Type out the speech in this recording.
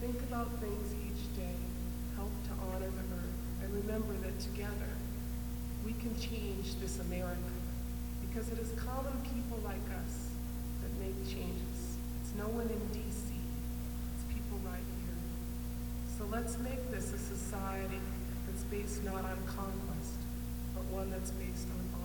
Think about things each day, help to honor the earth, and remember that together we can change this America, because it is common people like us that make changes. It's no one in DC, it's people right here. So let's make this a society that's based not on conquest, but one that's based on